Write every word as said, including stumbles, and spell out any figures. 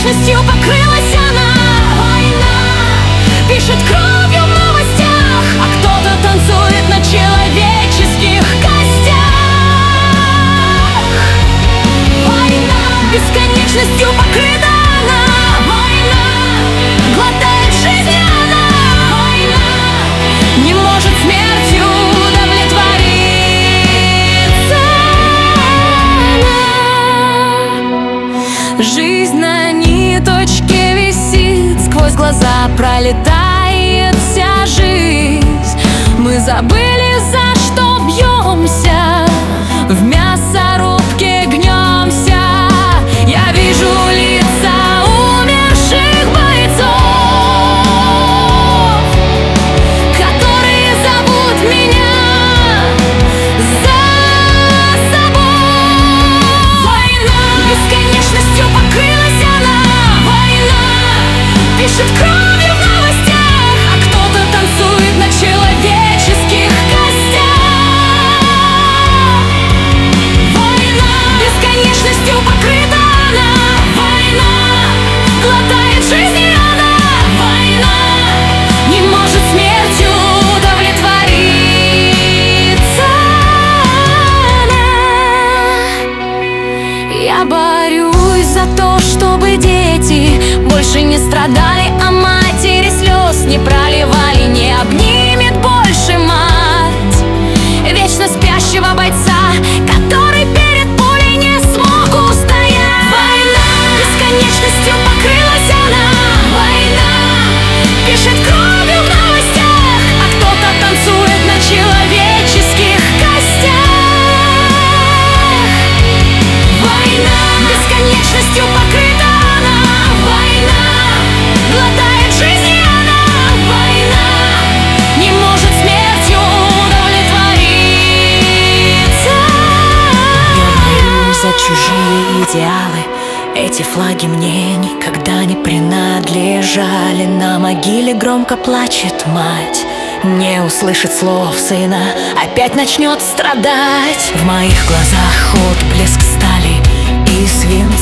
Бесконечностью покрылась она. Война пишет кровью в новостях, а кто-то танцует на человеческих костях. Война бесконечностью покрыта она. Война глотает жизнь она. Война не может смертью удовлетвориться она. Жизнь на ниточке висит, сквозь глаза пролетает вся жизнь. Мы забыли, за что бьемся, в мясорубке гнемся. Я вижу лица умерших бойцов, которые зовут меня за собой. Война бесконечностью покрылась она. Война пишет кровью в новостях, а кто-то танцует на человеческих костях. Война бесконечностью покрыта она. Война глотает жизни она. Война не может смертью удовлетвориться она. Я борюсь за то, чтобы дети больше не страдали, а матери слез не проливали. Не обнимет больше мать вечно спящего бойца, который перед пулей не смог устоять. Война бесконечностью покрылась она. Война пишет кровью в новостях, а кто-то танцует на человеческих костях. Война бесконечностью покрыта она. Война глотает жизни она. Война не может смертью удовлетвориться. Я борюсь за чужие идеалы. Эти флаги мне никогда не принадлежали. На могиле громко плачет мать, не услышит слов сына, опять начнет страдать. В моих глазах отблеск стали и свинца.